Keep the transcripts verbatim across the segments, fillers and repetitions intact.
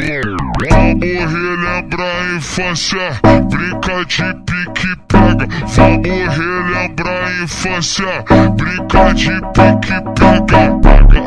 Vamos relembrar a infância, brinca de pique pega. Vamos relembrar a infância, brinca de pique pega.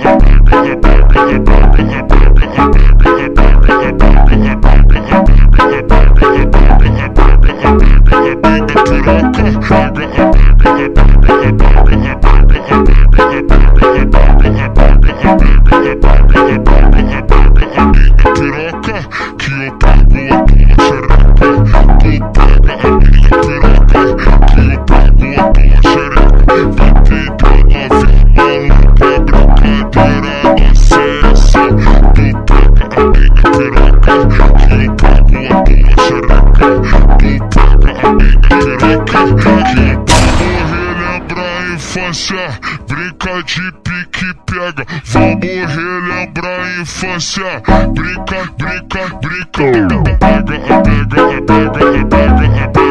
Infância, brinca de pique pega. Vamos relembrar a infância, brinca, brinca, brinca. Pega, pega, pega, pega, pega, pega.